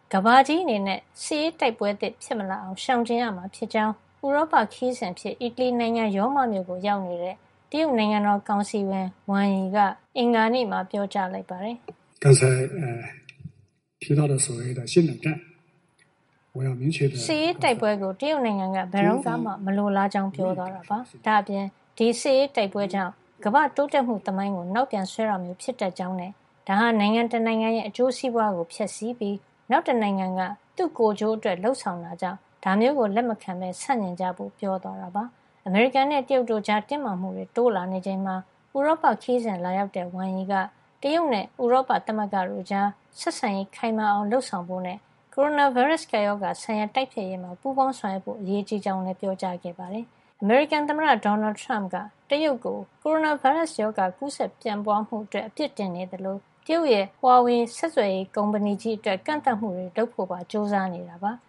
ကမ္ဘာကြီးအနေနဲ့စစ်ရေးတိုက်ပွဲသစ်ဖြစ်မလာအောင်ရှောင်ကျဉ်ရမှာဖြစ်ကြောင်းဥရောပခီးစဉ်ဖြစ်အီတလီနိုင်ငံရောမမြို့ကိုရောက်နေတဲ့တရုတ်နိုင်ငံတော်ကောင်စီဝင်ဝမ်ရီကအင်္ဂါနေ့မှာပြောကြားလိုက်ပါတယ်刚才提到的所谓的新冷战我要明确的စစ်ရေးတိုက်ပွဲကိုတရုတ်နိုင်ငံကဘယ်တော့မှမလိုလားကြောင်းပြောသွားတာပါဒါအပြင်ဒီစစ်ရေးတိုက်ပွဲကြောင့်ကမ္ဘာတိုးတက်မှုသမိုင်းကိုနောက်ပြန်ဆွဲရမျိုးဖြစ်တတ်ကြောင်းနဲ့ဒါဟာနိုင်ငံတနိုင်ငံရဲ့အကျိုးစီးပွားကိုဖျက်ဆီးပြီးနောက်တနိုင်ငံကသူ့ကိုယ်ကျိုးအတွက်လှုပ်ဆောင်တာကြောင့်ဒါမျိုးကိုလက်မခံဘဲဆန့်ကျင်ကြဖို့ပြောသွားတာပါအမေရိကန်နဲ့တရုတ်တို့ကြားတင်းမာမှုတွေတိုးလာနေချိန်မှာဥရောပခီးစဉ်လာရောက်တဲ့ဝမ်ရီကတရုတ်နဲ့ဥရောပသမဂ္ဂတို့ကြားဆက်ဆံရေးခိုင်မာအောင်လှုပ်ဆောင်ဖို့နဲ့ကိုရိုနာဗိုင်းရပ်စ်ကပ်ရောဂါဆိုင်ရာတိုက်ဖျက်ရေးမှာပူးပေါင်းဆောင်ရွက်ဖို့အရေးကြီးကြောင်းလည်းပြောကြားခဲ့ပါတယ်အမေရိကန်သမ္မတဒေါ်နယ်ထရမ့်ကတရုတ်ကိုကိုရိုနာဗိုင်းရပ်စ်ရောဂါကူးစက်ပြန့်ပွားမှုအတွက်အပြစ်တင်နေတယ်လို့တရုတ်ရဲ့ Huawei ဆက်သွယ်ရေးကုမ္ပဏီကြီးအတွက်ကန့်သတ်မှုတွေလုပ်ဖို့ပါကြိုးစားနေတာပါ